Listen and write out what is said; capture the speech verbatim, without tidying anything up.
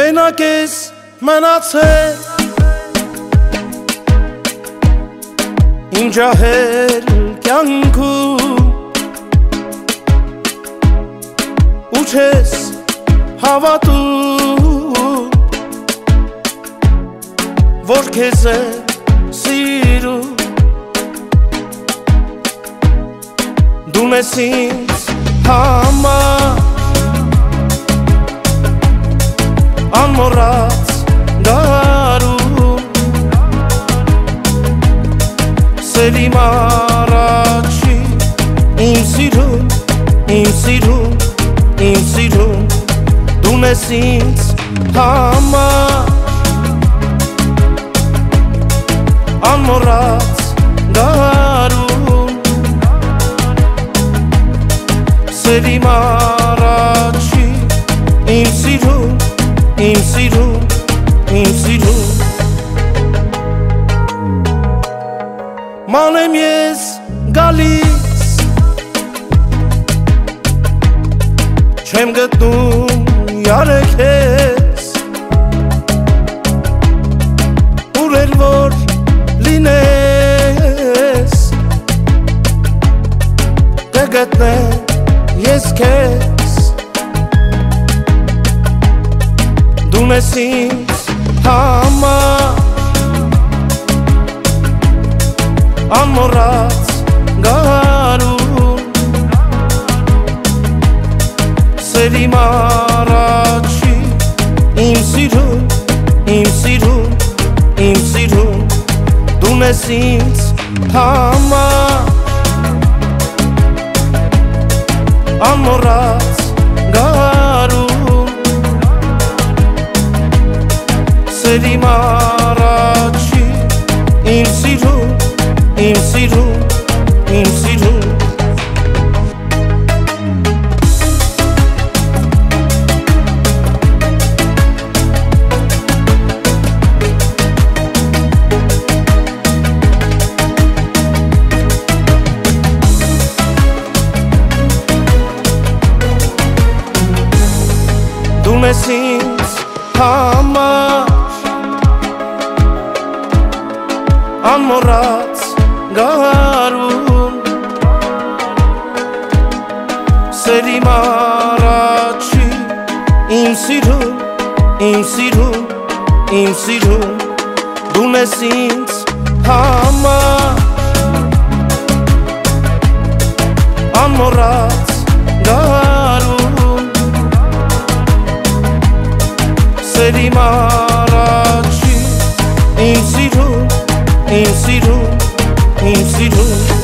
Մենակ ես մնացել իմ ջահել կյանքում ու չես հավատում որ քեզ է սիրում դու ես ինձ համար անմոռաց գարու սերի մարաչի իմ սիրում իմ սիրում իմ սիրում դու ես ինձ համար անմոռաց գարու սերի մարաչի իմ սիրում իմ սիրում, իմ սիրում ման եմ ես գալիս չեմ գտնում յարեքես ուր էլ որ լինես կգտնեմ ես քեզ դու ես ինձ համար անմոռաց գարու սերի մարաչի իմ սիրում, իմ սիրում, իմ սիրում դու ես ինձ համար անմոռաց գարու սերի մարաչի իմ սիրում, իմ սիրում, իմ սիրում դու ես ինձ համար անմոռաց գարու սերի մարաչի իմ սիրում, իմ սիրում, իմ սիրում դու ես ինձ համար անմոռաց գարու սերի մարաչի իմ սիրում, իմ սիրում, իմ սիրում